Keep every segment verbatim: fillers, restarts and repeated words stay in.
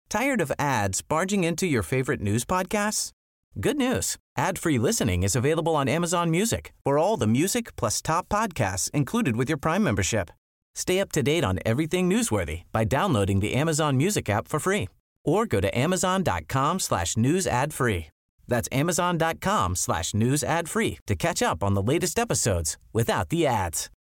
Tired of ads barging into your favorite news podcasts? Good news. Ad-free listening is available on Amazon Music for all the music plus top podcasts included with your Prime membership. Stay up to date on everything newsworthy by downloading the Amazon Music app for free or go to amazon.com slash news ad free. That's amazon.com slash news ad free to catch up on the latest episodes without the ads.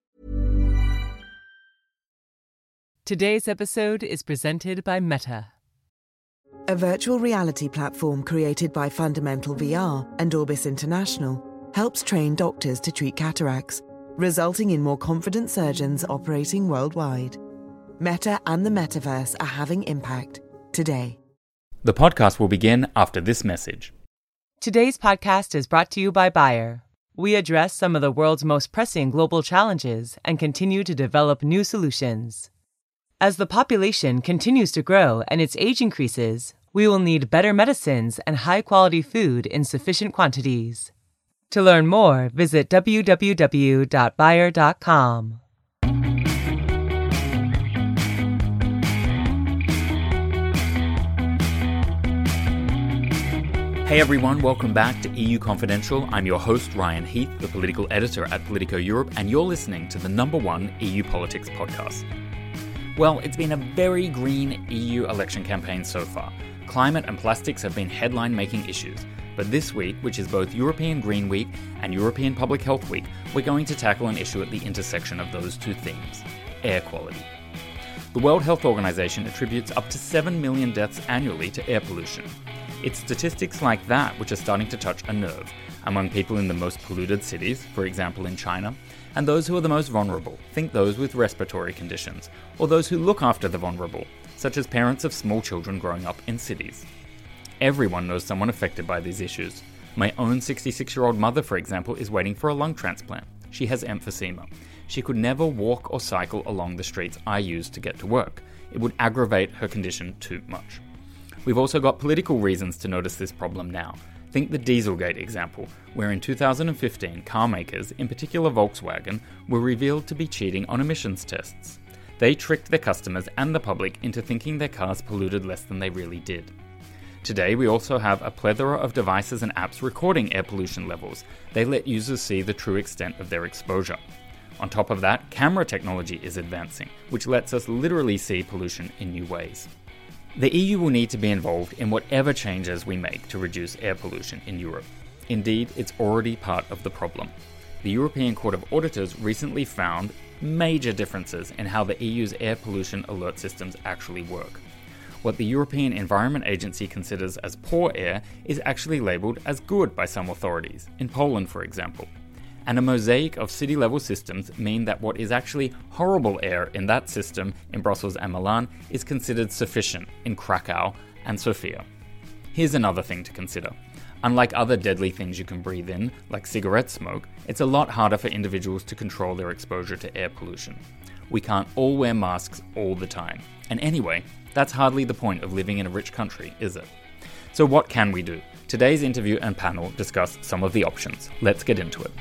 Today's episode is presented by Meta. A virtual reality platform created by Fundamental V R and Orbis International helps train doctors to treat cataracts, resulting in more confident surgeons operating worldwide. Meta and the metaverse are having impact today. The podcast will begin after this message. Today's podcast is brought to you by Bayer. We address some of the world's most pressing global challenges and continue to develop new solutions. As the population continues to grow and its age increases, we will need better medicines and high-quality food in sufficient quantities. To learn more, visit w w w dot bayer dot com. Hey everyone, welcome back to E U Confidential. I'm your host, Ryan Heath, the political editor at Politico Europe, and you're listening to the number one E U politics podcast. Well, it's been a very green E U election campaign so far. Climate and plastics have been headline-making issues. But this week, which is both European Green Week and European Public Health Week, we're going to tackle an issue at the intersection of those two themes: air quality. The World Health Organization attributes up to seven million deaths annually to air pollution. It's statistics like that which are starting to touch a nerve among people in the most polluted cities, for example in China, and those who are the most vulnerable, think those with respiratory conditions, or those who look after the vulnerable, such as parents of small children growing up in cities. Everyone knows someone affected by these issues. My own sixty-six-year-old mother, for example, is waiting for a lung transplant. She has emphysema. She could never walk or cycle along the streets I use to get to work. It would aggravate her condition too much. We've also got political reasons to notice this problem now. Think the Dieselgate example, where in two thousand fifteen car makers, in particular Volkswagen, were revealed to be cheating on emissions tests. They tricked their customers and the public into thinking their cars polluted less than they really did. Today, we also have a plethora of devices and apps recording air pollution levels. They let users see the true extent of their exposure. On top of that, camera technology is advancing, which lets us literally see pollution in new ways. The E U will need to be involved in whatever changes we make to reduce air pollution in Europe. Indeed, it's already part of the problem. The European Court of Auditors recently found major differences in how the E U's air pollution alert systems actually work. What the European Environment Agency considers as poor air is actually labelled as good by some authorities, in Poland for example. And a mosaic of city-level systems mean that what is actually horrible air in that system in Brussels and Milan is considered sufficient in Krakow and Sofia. Here's another thing to consider. Unlike other deadly things you can breathe in, like cigarette smoke, it's a lot harder for individuals to control their exposure to air pollution. We can't all wear masks all the time. And anyway, that's hardly the point of living in a rich country, is it? So what can we do? Today's interview and panel discuss some of the options. Let's get into it.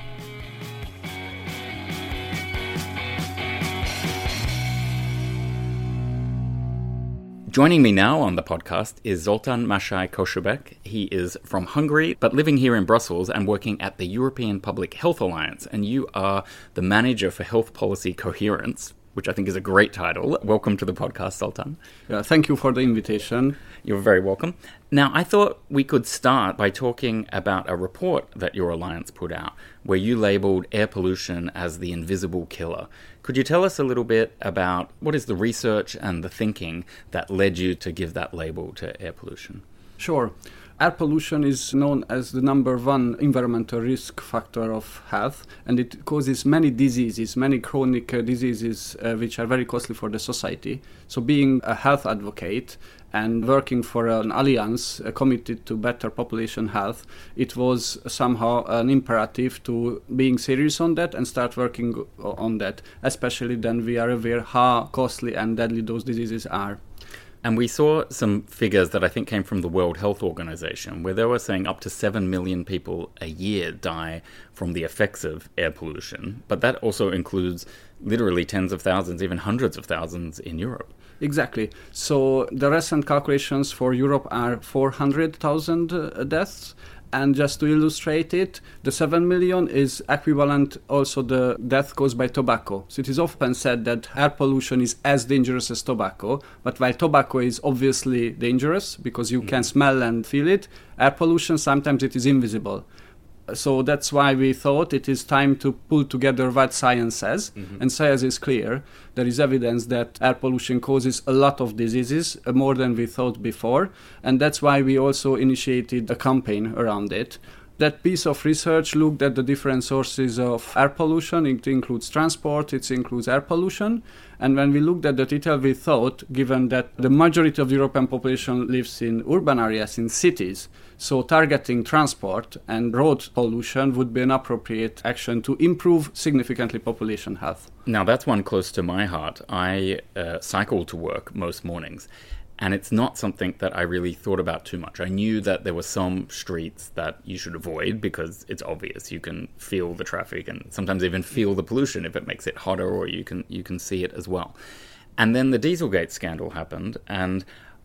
Joining me now on the podcast is Zoltán Masai Kossubeck. He is from Hungary, but living here in Brussels and working at the European Public Health Alliance. And you are the Manager for Health Policy Coherence, which I think is a great title. Welcome to the podcast, Zoltán. Yeah, thank you for the invitation. You're very welcome. Now, I thought we could start by talking about a report that your alliance put out, where you labelled air pollution as the invisible killer. Could you tell us a little bit about what is the research and the thinking that led you to give that label to air pollution? Sure. Air pollution is known as the number one environmental risk factor of health, and it causes many diseases, many chronic uh, diseases uh, which are very costly for the society. So being a health advocate and working for an alliance uh, committed to better population health, it was somehow an imperative to being serious on that and start working on that, especially then we are aware how costly and deadly those diseases are. And we saw some figures that I think came from the World Health Organization, where they were saying up to seven million people a year die from the effects of air pollution. But that also includes literally tens of thousands, even hundreds of thousands in Europe. Exactly. So the recent calculations for Europe are four hundred thousand uh, deaths. And just to illustrate it, the seven million is equivalent also the death caused by tobacco. So it is often said that air pollution is as dangerous as tobacco, but while tobacco is obviously dangerous because you mm-hmm. can smell and feel it, air pollution, sometimes it is invisible. So that's why we thought it is time to pull together what science says. Mm-hmm. And science is clear. There is evidence that air pollution causes a lot of diseases, uh, more than we thought before. And that's why we also initiated a campaign around it. That piece of research looked at the different sources of air pollution. It includes transport, it includes air pollution. And when we looked at the detail, we thought, given that the majority of the European population lives in urban areas, in cities, so targeting transport and road pollution would be an appropriate action to improve significantly population health. Now, that's one close to my heart. I uh, cycle to work most mornings. And it's not something that I really thought about too much. I knew that there were some streets that you should avoid because it's obvious. You can feel the traffic and sometimes even feel the pollution if it makes it hotter, or you can you can see it as well. And then the Dieselgate scandal happened, and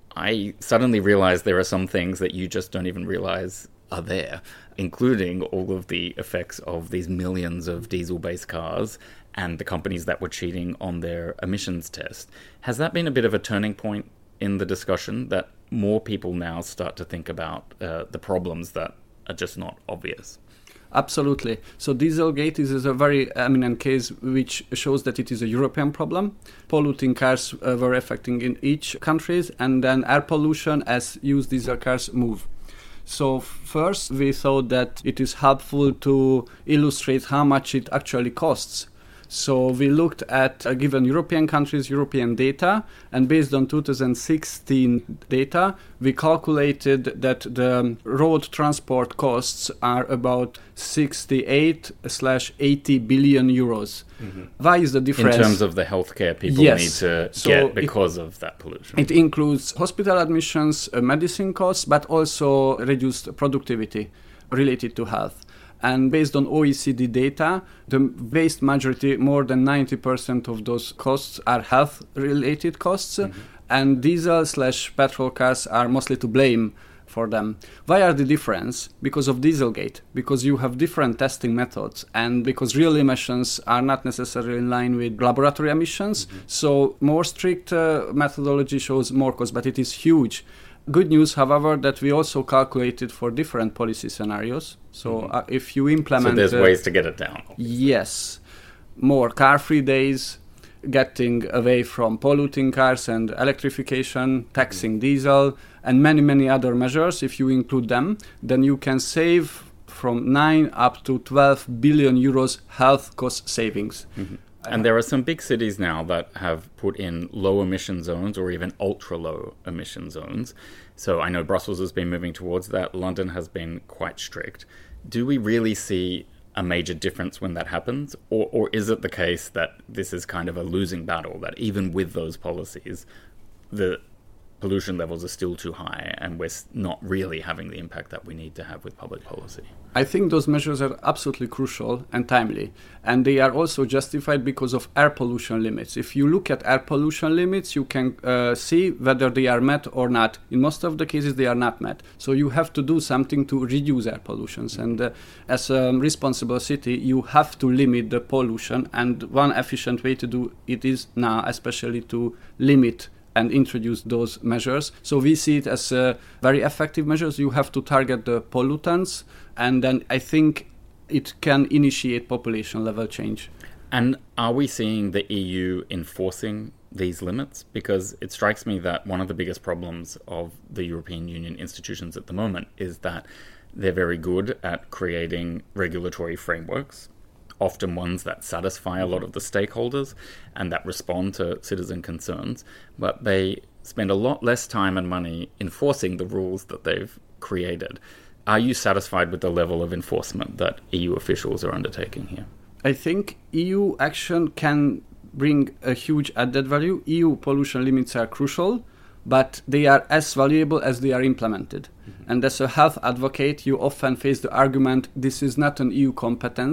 I suddenly realized there are some things that you just don't even realize are there, including all of the effects of these millions of diesel-based cars and the companies that were cheating on their emissions test. Has that been a bit of a turning point in the discussion, that more people now start to think about uh, the problems that are just not obvious? Absolutely. So Dieselgate is a very eminent case which shows that it is a European problem. Polluting cars uh, were affecting in each country, and then air pollution as used diesel cars move. So first we thought that it is helpful to illustrate how much it actually costs. So we looked at uh, given European countries, European data, and based on two thousand sixteen data, we calculated that the road transport costs are about sixty-eight slash eighty billion euros. Mm-hmm. Why is the difference? In terms of the healthcare people yes. need to so get because it, of that pollution. It includes hospital admissions, uh, medicine costs, but also reduced productivity related to health. And based on O E C D data, the vast majority, more than ninety percent of those costs are health-related costs, mm-hmm. and diesel slash petrol cars are mostly to blame for them. Why are the difference? Because of Dieselgate, because you have different testing methods, and because real emissions are not necessarily in line with laboratory emissions, mm-hmm. so more strict uh, methodology shows more cost, but it is huge. Good news, however, that we also calculated for different policy scenarios. So mm-hmm. uh, if you implement... So there's uh, ways to get it down. Obviously. Yes. More car-free days, getting away from polluting cars and electrification, taxing mm-hmm. diesel, and many, many other measures. If you include them, then you can save from nine up to twelve billion euros health cost savings. Mm-hmm. And there are some big cities now that have put in low emission zones or even ultra low emission zones. So I know Brussels has been moving towards that. London has been quite strict. Do we really see a major difference when that happens? Or, or is it the case that this is kind of a losing battle, that even with those policies, the pollution levels are still too high and we're not really having the impact that we need to have with public policy? I think those measures are absolutely crucial and timely, and they are also justified because of air pollution limits. If you look at air pollution limits, you can uh, see whether they are met or not. In most of the cases, they are not met. So you have to do something to reduce air pollution. And uh, as a responsible city, you have to limit the pollution. And one efficient way to do it is now, especially to limit and introduce those measures. So we see it as uh, very effective measures. You have to target the pollutants, and then I think it can initiate population level change. And are we seeing the E U enforcing these limits? Because it strikes me that one of the biggest problems of the European Union institutions at the moment is that they're very good at creating regulatory frameworks, often ones that satisfy a lot of the stakeholders and that respond to citizen concerns, but they spend a lot less time and money enforcing the rules that they've created. Are you satisfied with the level of enforcement that E U officials are undertaking here? I think E U action can bring a huge added value. E U pollution limits are crucial, but they are as valuable as they are implemented. Mm-hmm. And as a health advocate, you often face the argument, this is not an E U competence,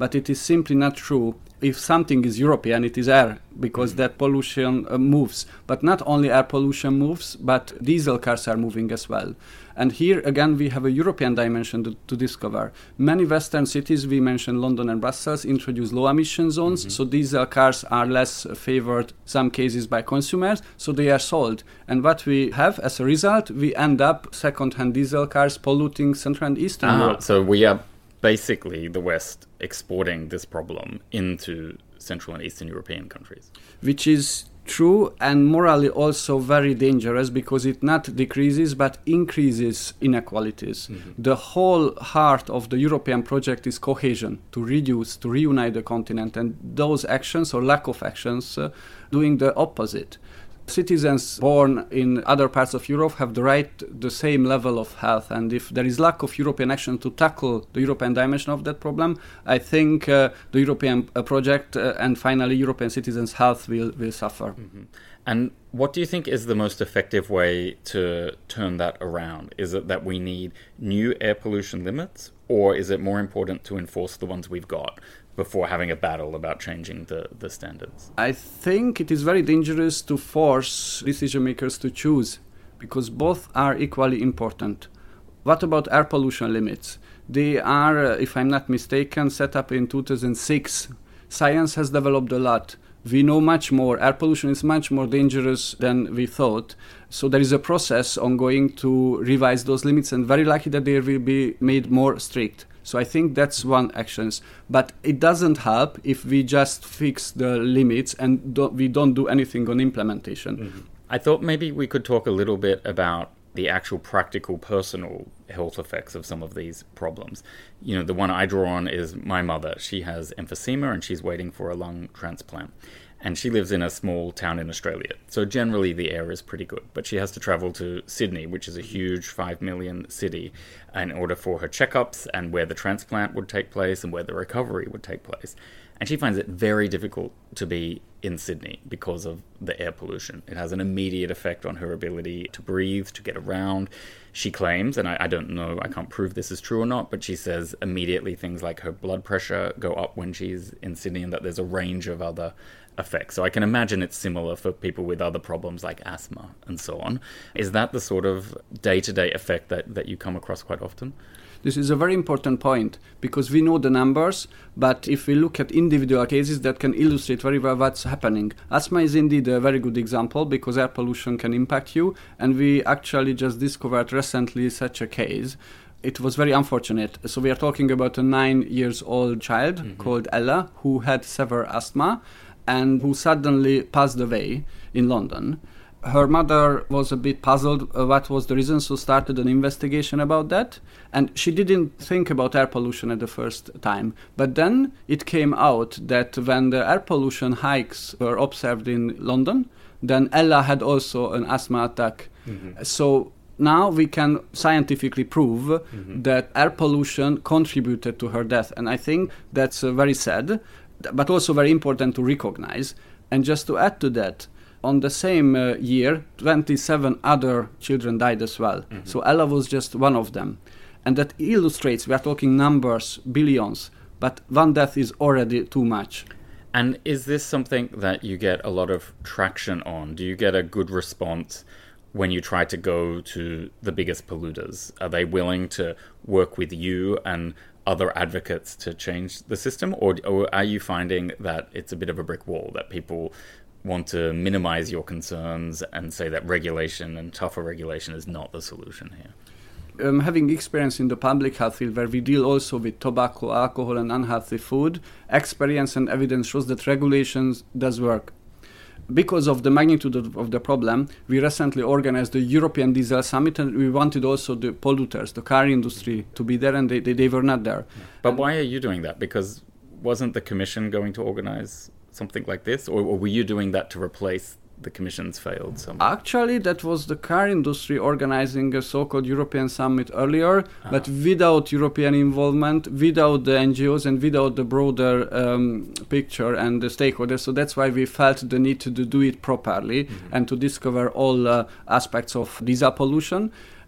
but it is simply not true. If something is European, it is air, because mm. that pollution uh, moves. But not only air pollution moves, but diesel cars are moving as well. And here, again, we have a European dimension to, to discover. Many Western cities, we mentioned London and Brussels, introduce low-emission zones, mm-hmm. so diesel cars are less favored, some cases, by consumers, so they are sold. And what we have as a result, we end up second-hand diesel cars polluting Central and Eastern ah, Europe. So we are basically the West exporting this problem into Central and Eastern European countries. Which is true and morally also very dangerous, because it not decreases but increases inequalities. Mm-hmm. The whole heart of the European project is cohesion, to reduce, to reunite the continent, and those actions or lack of actions uh, doing the opposite. Citizens born in other parts of Europe have the right to the same level of health, and if there is lack of European action to tackle the European dimension of that problem, I think uh, the European uh, project uh, and finally European citizens' health will, will suffer. Mm-hmm. And what do you think is the most effective way to turn that around? Is it that we need new air pollution limits, or is it more important to enforce the ones we've got before having a battle about changing the, the standards? I think it is very dangerous to force decision makers to choose, because both are equally important. What about air pollution limits? They are, uh, if I'm not mistaken, set up in two thousand six. Science has developed a lot. We know much more. Air pollution is much more dangerous than we thought. So there is a process ongoing to revise those limits, and very likely that they will be made more strict. So I think that's one action. But it doesn't help if we just fix the limits and don't, we don't do anything on implementation. Mm-hmm. I thought maybe we could talk a little bit about the actual practical personal health effects of some of these problems. You know, the one I draw on is my mother. She has emphysema and she's waiting for a lung transplant. And she lives in a small town in Australia. So generally the air is pretty good. But she has to travel to Sydney, which is a huge five million city, in order for her checkups and where the transplant would take place and where the recovery would take place. And she finds it very difficult to be in Sydney because of the air pollution. It has an immediate effect on her ability to breathe, to get around. She claims, and I, I don't know, I can't prove this is true or not, but she says immediately things like her blood pressure go up when she's in Sydney, and that there's a range of other effects. So I can imagine it's similar for people with other problems like asthma and so on. Is that the sort of day-to-day effect that, that you come across quite often? This is a very important point, because we know the numbers, but if we look at individual cases, that can illustrate very well what's happening. Asthma is indeed a very good example, because air pollution can impact you, and we actually just discovered recently such a case. It was very unfortunate. So we are talking about a nine years old child mm-hmm. called Ella, who had severe asthma and who suddenly passed away in London. Her mother was a bit puzzled uh, what was the reason, so started an investigation about that. And she didn't think about air pollution at the first time. But then it came out that when the air pollution hikes were observed in London, then Ella had also an asthma attack. Mm-hmm. So now we can scientifically prove mm-hmm. that air pollution contributed to her death. And I think that's uh, very sad, but also very important to recognize. And just to add to that, on the same uh, year, twenty-seven other children died as well. Mm-hmm. So Ella was just one of them. And that illustrates, we are talking numbers, billions, but one death is already too much. And is this something that you get a lot of traction on? Do you get a good response when you try to go to the biggest polluters? Are they willing to work with you and other advocates to change the system? Or, or are you finding that it's a bit of a brick wall, that people want to minimize your concerns and say that regulation and tougher regulation is not the solution here? Um, having experience in the public health field, where we deal also with tobacco, alcohol and unhealthy food, experience and evidence shows that regulations does work. Because of the magnitude of, of the problem, we recently organized the European Diesel Summit, and we wanted also the polluters, the car industry, to be there, and they, they, they were not there. But and why are you doing that? Because wasn't the Commission going to organize something like this? Or, or were you doing that to replace the Commission's failed summit? Actually, that was the car industry organizing a so-called European Summit earlier, uh-huh. but without European involvement, without the N G Os, and without the broader um, picture and the stakeholders. So that's why we felt the need to do, do it properly mm-hmm. and to discover all uh, aspects of diesel pollution.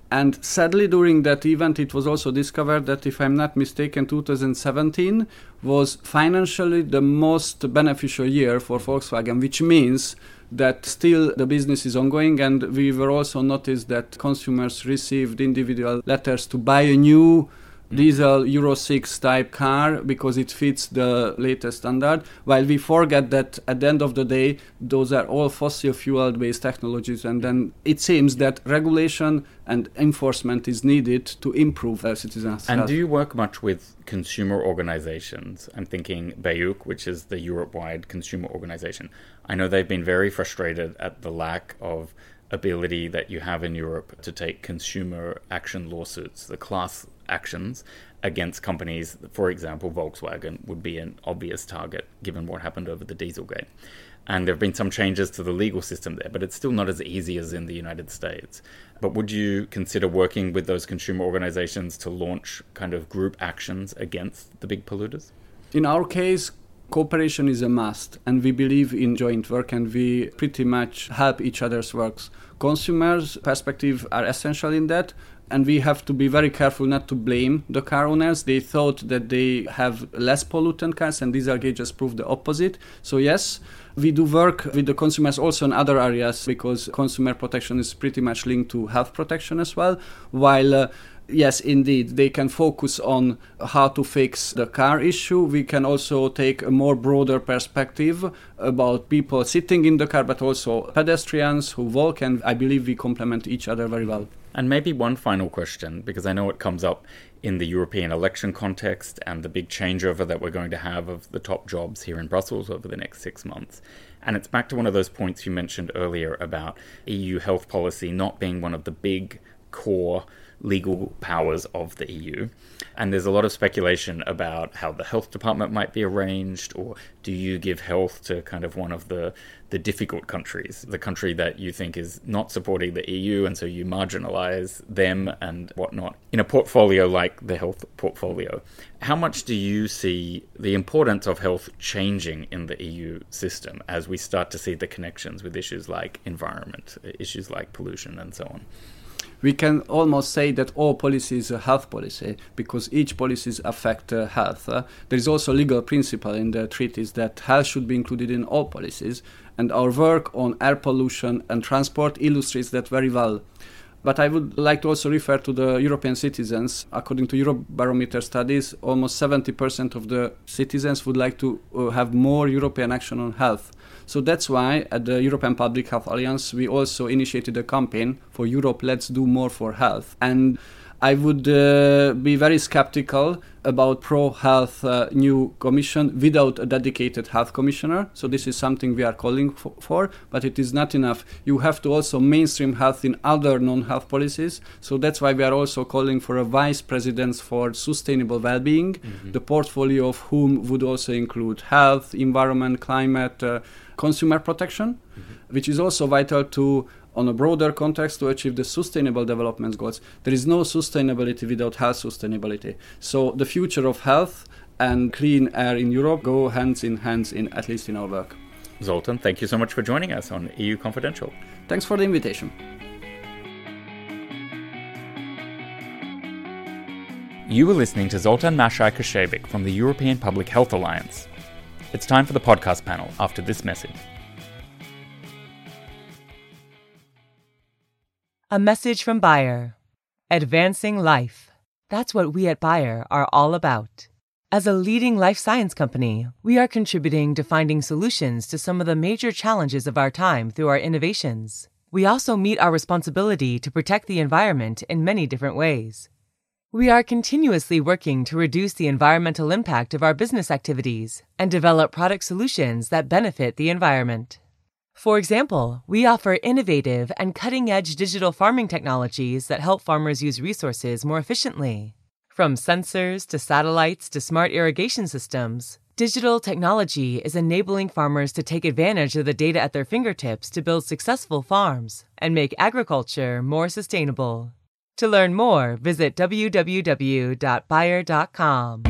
And sadly, during that event, it was also discovered that, if I'm not mistaken, two thousand seventeen was financially the most beneficial year for Volkswagen, which means that still the business is ongoing. And we were also noticed that consumers received individual letters to buy a new diesel Euro six type car because it fits the latest standard, while we forget that at the end of the day those are all fossil fuel based technologies, and then it seems that regulation and enforcement is needed to improve our citizens' And health. do you work much with consumer organizations? I'm thinking B E U C, which is the Europe-wide consumer organization. I know they've been very frustrated at the lack of ability that you have in Europe to take consumer action lawsuits, the class actions against companies. For example, Volkswagen would be an obvious target given what happened over the Dieselgate. And there have been some changes to the legal system there, but it's still not as easy as in the United States. But would you consider working with those consumer organizations to launch kind of group actions against the big polluters? In our case, cooperation is a must, and we believe in joint work, and we pretty much help each other's works. Consumers' perspective are essential in that, and we have to be very careful not to blame the car owners. They thought that they have less pollutant cars, and Dieselgate just proved the opposite. So yes, we do work with the consumers also in other areas, because consumer protection is pretty much linked to health protection as well, while uh, yes, indeed, they can focus on how to fix the car issue. We can also take a more broader perspective about people sitting in the car, but also pedestrians who walk, and I believe we complement each other very well. And maybe one final question, because I know it comes up in the European election context and the big changeover that we're going to have of the top jobs here in Brussels over the next six months. And it's back to one of those points you mentioned earlier about E U health policy not being one of the big core legal powers of the E U. And there's a lot of speculation about how the health department might be arranged, or do you give health to kind of one of the, the difficult countries, the country that you think is not supporting the E U, and so you marginalize them and whatnot in a portfolio like the health portfolio. How much do you see the importance of health changing in the E U system as we start to see the connections with issues like environment, issues like pollution, and so on? We can almost say that all policy is a health policy, because each policies affect uh, health. Uh, there is also a legal principle in the treaties that health should be included in all policies, and our work on air pollution and transport illustrates that very well. But I would like to also refer to the European citizens. According to Eurobarometer studies, almost seventy percent of the citizens would like to uh, have more European action on health. So that's why at the European Public Health Alliance, we also initiated a campaign for Europe, Let's Do More for Health. And I would uh, be very skeptical about pro-health uh, new commission without a dedicated health commissioner. So this is something we are calling for, for, but it is not enough. You have to also mainstream health in other non-health policies. So that's why we are also calling for a vice president for sustainable well-being, mm-hmm. the portfolio of whom would also include health, environment, climate, uh, consumer protection, mm-hmm. which is also vital to, on a broader context, to achieve the sustainable development goals. There is no sustainability without health sustainability. So the future of health and clean air in Europe go hands in hands, in at least in our work. Zoltan, thank you so much for joining us on E U Confidential. Thanks for the invitation. You were listening to Zoltan Macsai-Kőszévik from the European Public Health Alliance. It's time for the podcast panel after this message. A message from Bayer. Advancing life. That's what we at Bayer are all about. As a leading life science company, we are contributing to finding solutions to some of the major challenges of our time through our innovations. We also meet our responsibility to protect the environment in many different ways. We are continuously working to reduce the environmental impact of our business activities and develop product solutions that benefit the environment. For example, we offer innovative and cutting-edge digital farming technologies that help farmers use resources more efficiently. From sensors to satellites to smart irrigation systems, digital technology is enabling farmers to take advantage of the data at their fingertips to build successful farms and make agriculture more sustainable. To learn more, visit w w w dot bayer dot com.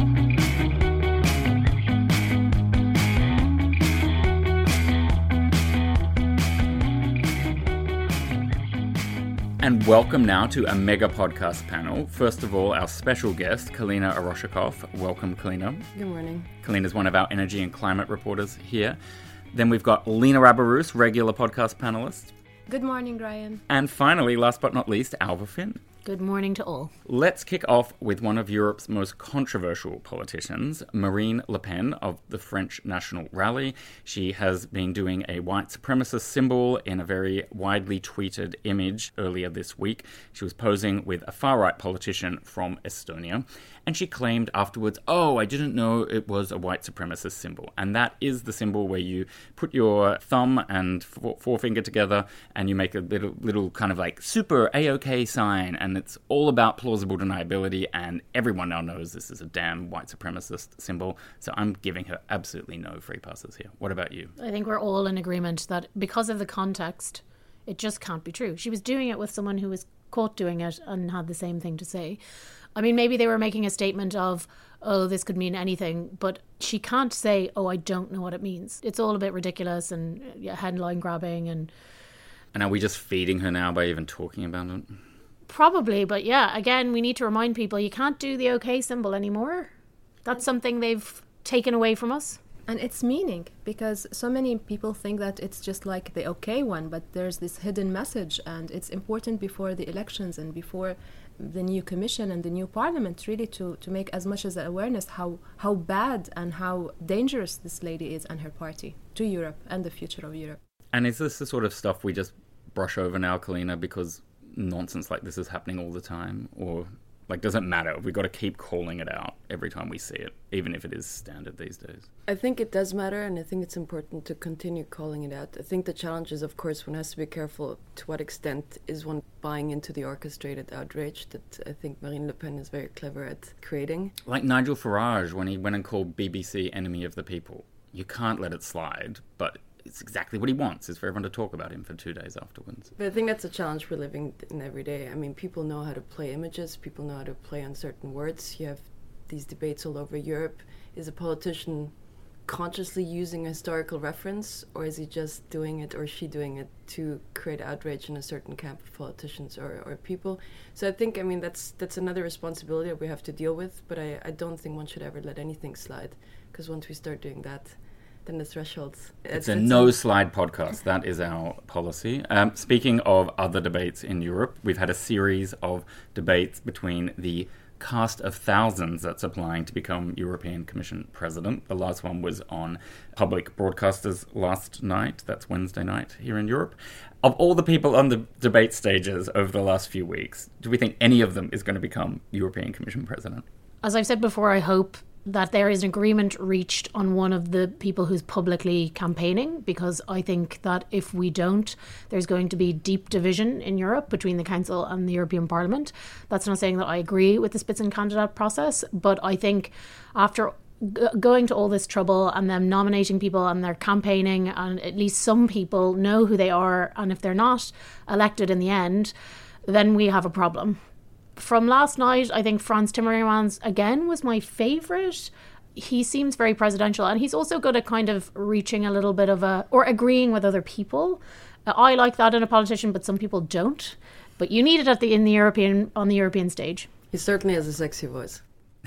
And welcome now to a mega podcast panel. First of all, our special guest, Kalina Oroshikov. Welcome, Kalina. Good morning. Kalina is one of our energy and climate reporters here. Then we've got Lena Rabarus, regular podcast panelist. Good morning, Ryan. And finally, last but not least, Alva Finn. Good morning to all. Let's kick off with one of Europe's most controversial politicians, Marine Le Pen of the French National Rally. She has been doing a white supremacist symbol in a very widely tweeted image earlier this week. She was posing with a far-right politician from Estonia, and she claimed afterwards, oh, I didn't know it was a white supremacist symbol. And that is the symbol where you put your thumb and forefinger together and you make a little, little kind of like super A-OK sign, and it's all about plausible deniability, and everyone now knows this is a damn white supremacist symbol. So I'm giving her absolutely no free passes here. What about you? I think we're all in agreement that because of the context, it just can't be true. She was doing it with someone who was caught doing it and had the same thing to say. I mean, maybe they were making a statement of, oh, this could mean anything, but she can't say, oh, I don't know what it means. It's all a bit ridiculous and yeah, headline grabbing. And And are we just feeding her now by even talking about it? Probably, but yeah, again, we need to remind people you can't do the OK symbol anymore. That's something they've taken away from us. And it's meaning, because so many people think that it's just like the OK one, but there's this hidden message, and it's important before the elections and before the new commission and the new parliament really to, to make as much as awareness how, how bad and how dangerous this lady is and her party to Europe and the future of Europe. And is this the sort of stuff we just brush over now, Kalina, because nonsense like this is happening all the time? Or like, does it matter? We've got to keep calling it out every time we see it, even if it is standard these days. I think it does matter, and I think it's important to continue calling it out. I think the challenge is, of course, one has to be careful to what extent is one buying into the orchestrated outrage that I think Marine Le Pen is very clever at creating. Like Nigel Farage when he went and called B B C enemy of the people. You can't let it slide, but it's exactly what he wants, is for everyone to talk about him for two days afterwards. But I think that's a challenge we're living in every day. I mean, people know how to play images, people know how to play on certain words. You have these debates all over Europe. Is a politician consciously using a historical reference, or is he just doing it, or she doing it, to create outrage in a certain camp of politicians or, or people? So I think, I mean, that's that's another responsibility that we have to deal with, but I, I don't think one should ever let anything slide, because once we start doing that, then the thresholds. It's a no-slide podcast. That is our policy. Um, speaking of other debates in Europe, we've had a series of debates between the cast of thousands that's applying to become European Commission President. The last one was on public broadcasters last night. That's Wednesday night here in Europe. Of all the people on the debate stages over the last few weeks, do we think any of them is going to become European Commission President? As I've said before, I hope that there is an agreement reached on one of the people who's publicly campaigning, because I think that if we don't, there's going to be deep division in Europe between the Council and the European Parliament. That's not saying that I agree with the Spitzenkandidat process, but I think after g- going to all this trouble and them nominating people and they're campaigning, and at least some people know who they are, and if they're not elected in the end, then we have a problem. From last night, I think Frans Timmermans, again, was my favourite. He seems very presidential, and he's also good at kind of reaching a little bit of a, or agreeing with other people. Uh, I like that in a politician, but some people don't. But you need it at the in the European on the European stage. He certainly has a sexy voice.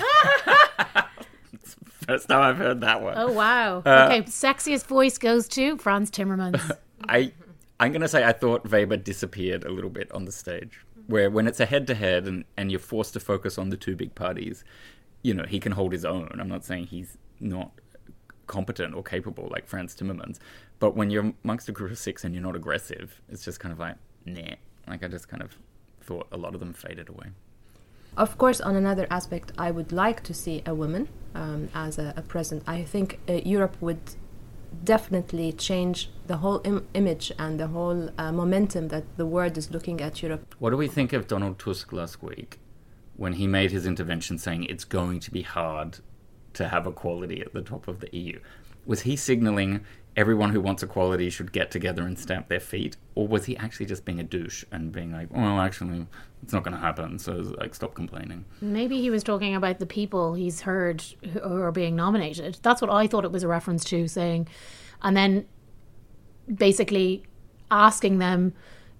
First time I've heard that one. Oh, wow. Uh, okay, sexiest voice goes to Frans Timmermans. I, I'm going to say I thought Weber disappeared a little bit on the stage, where when it's a head-to-head and, and you're forced to focus on the two big parties, you know, he can hold his own. I'm not saying he's not competent or capable like Frans Timmermans, but when you're amongst a group of six and you're not aggressive, it's just kind of like, nah. Like, I just kind of thought a lot of them faded away. Of course, on another aspect, I would like to see a woman um, as a, a president. I think uh, Europe would definitely change the whole im- image and the whole uh, momentum that the world is looking at Europe. What do we think of Donald Tusk last week when he made his intervention saying it's going to be hard to have equality at the top of the E U? Was he signalling everyone who wants equality should get together and stamp their feet? Or was he actually just being a douche and being like, well, actually, it's not going to happen, so like stop complaining? Maybe he was talking about the people he's heard who are being nominated. That's what I thought it was a reference to, saying, and then basically asking them,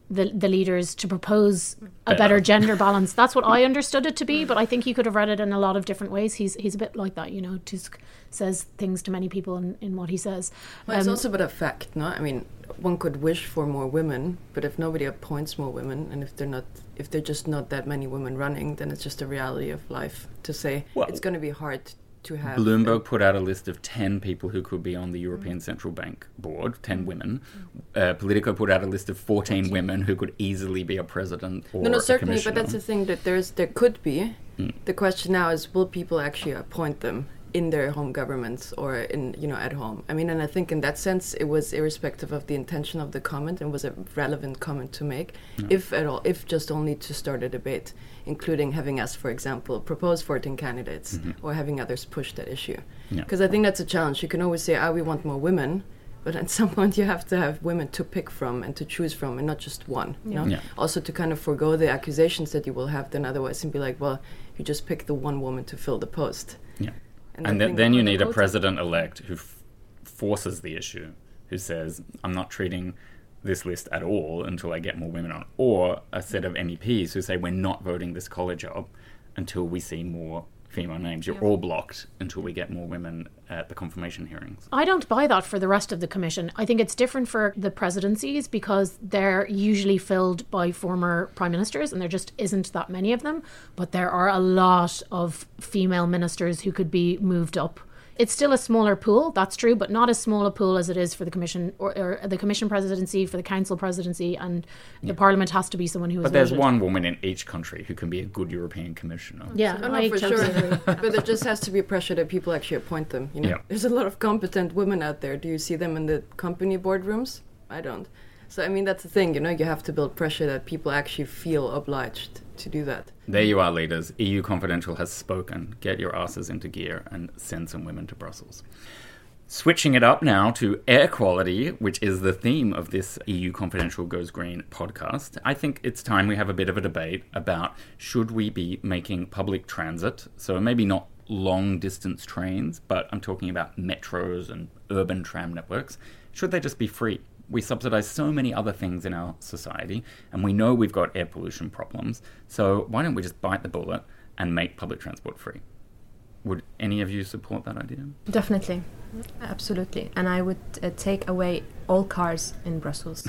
the the leaders to propose a better gender balance. That's what I understood it to be, but I think you could have read it in a lot of different ways. He's he's a bit like that, you know. Tusk says things to many people in, in what he says. Well, Um, it's also about a fact, no? I mean, one could wish for more women, but if nobody appoints more women, and if they're not, if they're just not that many women running, then it's just a reality of life to say Well, it's going to be hard to have. Bloomberg put out a list of ten people who could be on the European Central Bank board, ten women. Uh, Politico put out a list of fourteen women who could easily be a president or No, no, a certainly, but commissioner. that's the thing that there's there could be. Mm. The question now is, will people actually appoint them in their home governments or in, you know, at home? I mean, and I think in that sense, it was irrespective of the intention of the comment and was a relevant comment to make, Yeah. if at all, if just only to start a debate, including having us, for example, propose fourteen candidates Mhm. or having others push that issue. Yeah. Because I think that's a challenge. You can always say, ah, we want more women, but at some point you have to have women to pick from and to choose from and not just one. You know? Yeah. Also to kind of forego the accusations that you will have then otherwise and be like, well, you just pick the one woman to fill the post. Yeah. And, And I th- think then you on the need a voting- president-elect who f- forces the issue, who says, I'm not treating this list at all until I get more women on. Or a set of M E Ps who say, we're not voting this college up until we see more female names. You're all blocked until we get more women at the confirmation hearings. I don't buy that for the rest of the commission. I think it's different for the presidencies because they're usually filled by former prime ministers and there just isn't that many of them. But there are a lot of female ministers who could be moved up. It's still a smaller pool, that's true, but not as small a pool as it is for the commission or, or the commission presidency, for the council presidency, and the parliament has to be someone who is But there's voted. one woman in each country who can be a good European commissioner. Yeah, Oh, no, I for totally sure. agree. But there just has to be pressure that people actually appoint them. You know, Yeah. there's a lot of competent women out there. Do you see them in the company boardrooms? I don't. So I mean, that's the thing. You know, you have to build pressure that people actually feel obliged to do that. There you are, leaders. E U Confidential has spoken. Get your asses into gear and send some women to Brussels. Switching it up now to air quality, which is the theme of this E U Confidential Goes Green podcast. I think it's time we have a bit of a debate about should we be making public transit, so maybe not long distance trains, but I'm talking about metros and urban tram networks. Should they just be free? We subsidize so many other things in our society, and we know we've got air pollution problems, so why don't we just bite the bullet and make public transport free? Would any of you support that idea? Definitely, absolutely. And I would uh, take away all cars in Brussels.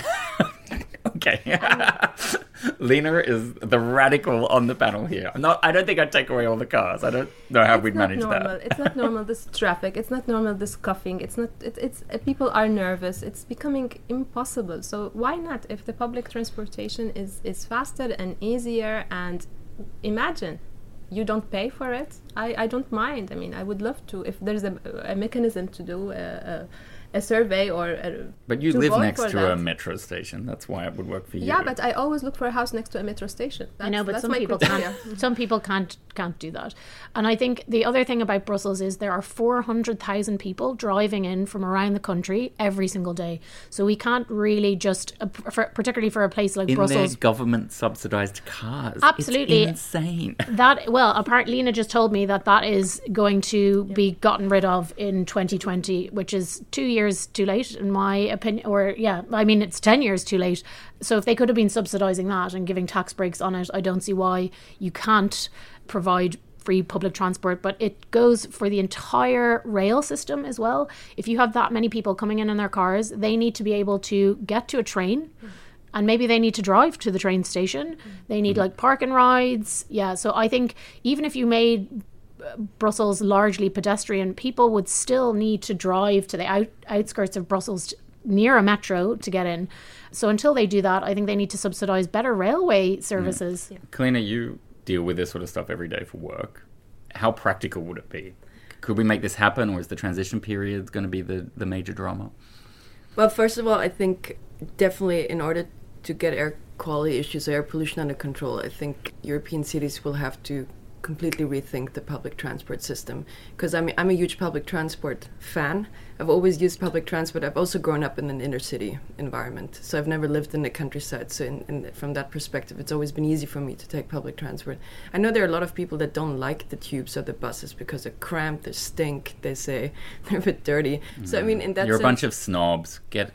Okay. Lena is the radical on the panel here. I'm not, I don't think I'd take away all the cars. I don't know how It's we'd not manage normal. that. It's not normal, this traffic. It's not normal, this coughing. It's not. It, it's uh, people are nervous. It's becoming impossible. So why not? If the public transportation is is faster and easier, and imagine you don't pay for it. I, I don't mind. I mean, I would love to if there's a, a mechanism to do a, a, a survey or. A, But you to live vote next for to that. a metro station. That's why it would work for you. Yeah, but I always look for a house next to a metro station. I know, That's- but that's some my people criteria. can't. Some people can't can't do that. And I think the other thing about Brussels is there are four hundred thousand people driving in from around the country every single day. So we can't really just, uh, for, particularly for a place like in Brussels. their government-subsidized cars. Absolutely. It's insane. That well, apparently Lena just told me that that is going to be gotten rid of in twenty twenty, which is two years too late, in my opinion. Or yeah, I mean it's ten years too late. So if they could have been subsidising that and giving tax breaks on it, I don't see why you can't provide free public transport. But it goes for the entire rail system as well. If you have that many people coming in in their cars, they need to be able to get to a train. And maybe they need to drive to the train station. They need like park and rides. Yeah, so I think even if you made uh, Brussels largely pedestrian, people would still need to drive to the out- outskirts of Brussels t- near a metro to get in. So until they do that, I think they need to subsidise better railway services. Yeah. Kalina, you deal with this sort of stuff every day for work. How practical would it be? Could we make this happen, or is the transition period going to be the, the major drama? Well, first of all, I think definitely in order to get air quality issues, air pollution under control, I think European cities will have to completely rethink the public transport system. Because I'm, I'm a huge public transport fan. I've always used public transport. I've also grown up in an inner city environment. So I've never lived in the countryside. So in, in, from that perspective, it's always been easy for me to take public transport. I know there are a lot of people that don't like the tubes or the buses because they're cramped, they stink, they say they're a bit dirty. So I mean, in that You're sense, a bunch of snobs. Get get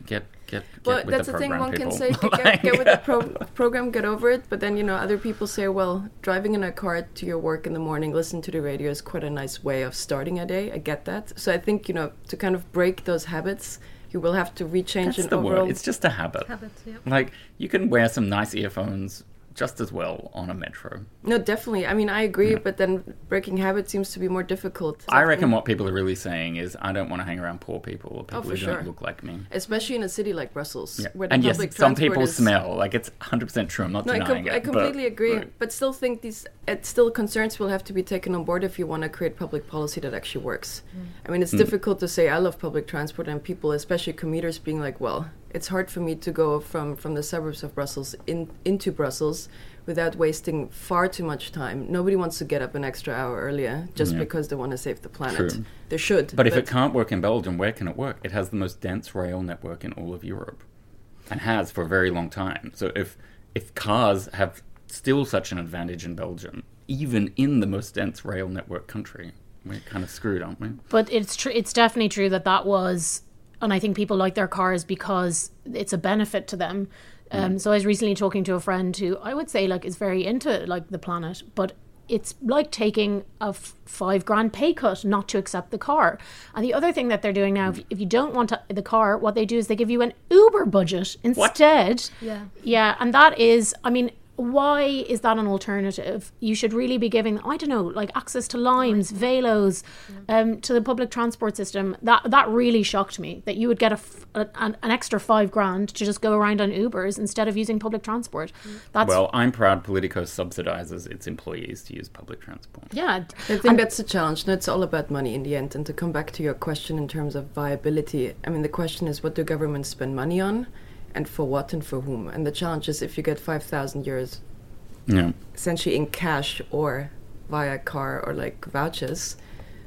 Get, get well, with that's the, the thing program, one can people. say, get, Like- get with the pro- program, get over it. But then, you know, other people say, well, driving in a car to your work in the morning, listen to the radio is quite a nice way of starting a day. I get that. So I think, you know, to kind of break those habits, you will have to rechange That's an the overall... word. It's just a habit. Habit, yeah. Like, you can wear some nice earphones just as well on a metro. No, definitely. I mean, I agree, Yeah. but then breaking habit seems to be more difficult. I reckon what people are really saying is, I don't want to hang around poor people or people Oh, for who sure. don't look like me. Especially in a city like Brussels, Yeah. where the And yes, public some transport people is... smell. Like, it's one hundred percent true. I'm not No, I, denying com- it. I completely but, agree, but- but still think these it still concerns will have to be taken on board if you want to create public policy that actually works. I mean, it's Mm. difficult to say I love public transport and people, especially commuters, being like, well, it's hard for me to go from, from the suburbs of Brussels in into Brussels without wasting far too much time. Nobody wants to get up an extra hour earlier just Yeah. because they want to save the planet. True. They should. But if it can't work in Belgium, where can it work? It has the most dense rail network in all of Europe, and has for a very long time. So if if cars have still such an advantage in Belgium, even in the most dense rail network country, we're kind of screwed, aren't we? But it's true. It's definitely true that that was, and I think people like their cars because it's a benefit to them. Um, so I was recently talking to a friend who I would say like is very into like the planet, but it's like taking a f- five grand pay cut not to accept the car. And the other thing that they're doing now, if, if you don't want to, the car, what they do is they give you an Uber budget instead. Yeah. Yeah, and that is, I mean, why is that an alternative? You should really be giving, I don't know, like access to limes, velos, um, to the public transport system. That that really shocked me, that you would get a, f- a- an, an extra five grand to just go around on Ubers instead of using public transport. That's Well, I'm proud Politico subsidizes its employees to use public transport. yeah. I think that's the challenge. No, it's all about money in the end. And to come back to your question in terms of viability, I mean, the question is, what do governments spend money on, and for what and for whom? And the challenge is, if you get five thousand euros Yeah. essentially in cash or via car or like vouchers,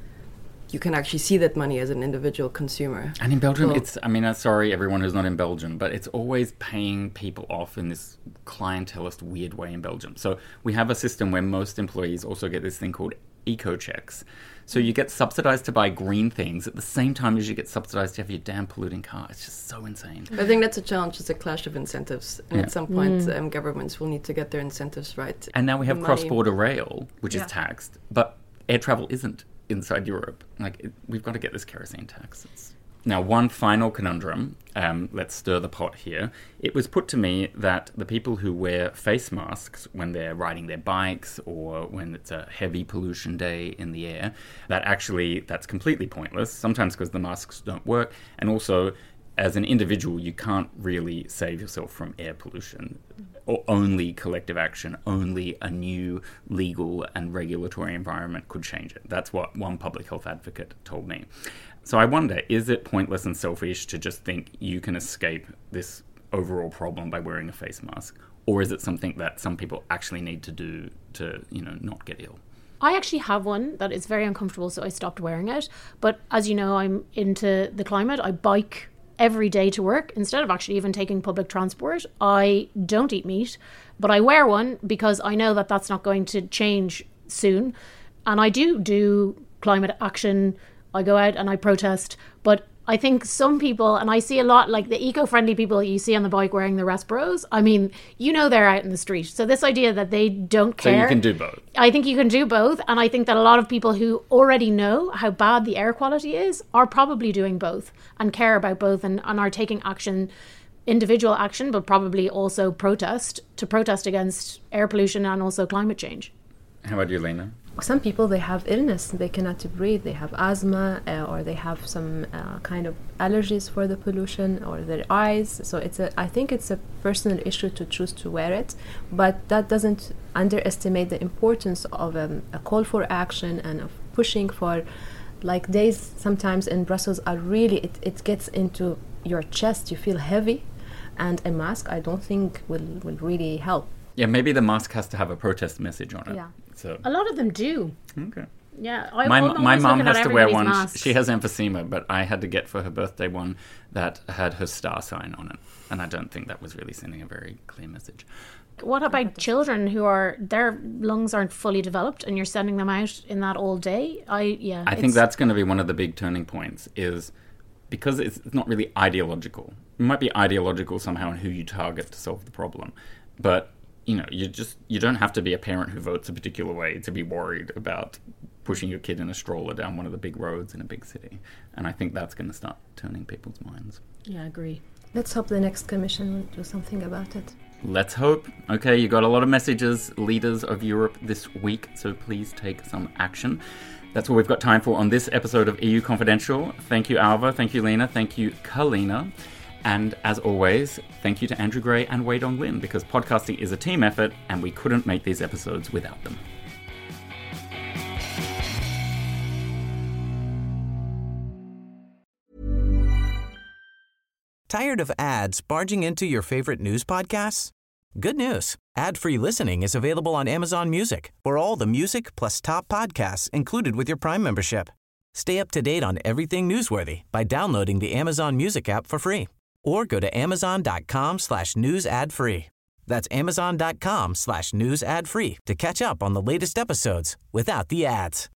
you can actually see that money as an individual consumer. And in Belgium, Well- it's, I mean, I'm sorry, everyone who's not in Belgium, but it's always paying people off in this clientelist weird way in Belgium. So we have a system where most employees also get this thing called eco-checks. So you get subsidized to buy green things at the same time as you get subsidized to have your damn polluting car. It's just so insane. I think that's a challenge. It's a clash of incentives. And Yeah. at some point, um, governments will need to get their incentives right. And now we have Money. cross-border rail, which Yeah. is taxed, but air travel isn't inside Europe. Like, it, we've got to get this kerosene tax. It's... Now, one final conundrum. Um, let's stir the pot here. It was put to me that the people who wear face masks when they're riding their bikes or when it's a heavy pollution day in the air, that actually, that's completely pointless, sometimes because the masks don't work, and also, as an individual, you can't really save yourself from air pollution. Or only collective action, only a new legal and regulatory environment could change it. That's what one public health advocate told me. So I wonder, is it pointless and selfish to just think you can escape this overall problem by wearing a face mask? Or is it something that some people actually need to do to, you know, not get ill? I actually have one that is very uncomfortable, so I stopped wearing it. But as you know, I'm into the climate. I bike every day to work instead of actually even taking public transport. I don't eat meat, but I wear one because I know that that's not going to change soon. And I do do climate action. I go out and I protest, but I think some people, and I see a lot, like the eco-friendly people you see on the bike wearing the Respiros, I mean, you know they're out in the street. So this idea that they don't So care. you can do both. I think you can do both. And I think that a lot of people who already know how bad the air quality is are probably doing both and care about both and, and are taking action, individual action, but probably also protest, to protest against air pollution and also climate change. How about you, Lena? Some people, they have illness, they cannot breathe, they have asthma, uh, or they have some uh, kind of allergies for the pollution, or their eyes. So it's a, I think it's a personal issue to choose to wear it, but that doesn't underestimate the importance of um, a call for action and of pushing for, like, days sometimes in Brussels are really, it, it gets into your chest, you feel heavy, and a mask I don't think will, will really help. Yeah, maybe the mask has to have a protest message on it. Yeah. So A lot of them do. okay. Yeah. I, My I'm my always mum looking at has to wear everybody's one. masks. She has emphysema, but I had to get for her birthday one that had her star sign on it, and I don't think that was really sending a very clear message. What about children who are, their lungs aren't fully developed and you're sending them out in that all day? I yeah. I think it's- that's going to be one of the big turning points, is because it's, it's not really ideological. it might be ideological somehow in who you target to solve the problem. But, you know, you just you don't have to be a parent who votes a particular way to be worried about pushing your kid in a stroller down one of the big roads in a big city. And I think that's going to start turning people's minds. Yeah, I agree. Let's hope the next commission will do something about it. Let's hope. Okay, you got a lot of messages, leaders of Europe, this week, so please take some action. That's what we've got time for on this episode of E U Confidential. Thank you, Alva. Thank you, Lena. Thank you, Kalina. And as always, thank you to Andrew Gray and Wei Dong Lin, because podcasting is a team effort and we couldn't make these episodes without them. Tired of ads barging into your favorite news podcasts? Good news. Ad-free listening is available on Amazon Music for all the music plus top podcasts included with your Prime membership. Stay up to date on everything newsworthy by downloading the Amazon Music app for free or go to amazon.com slash news ad free. That's amazon.com slash news ad free to catch up on the latest episodes without the ads.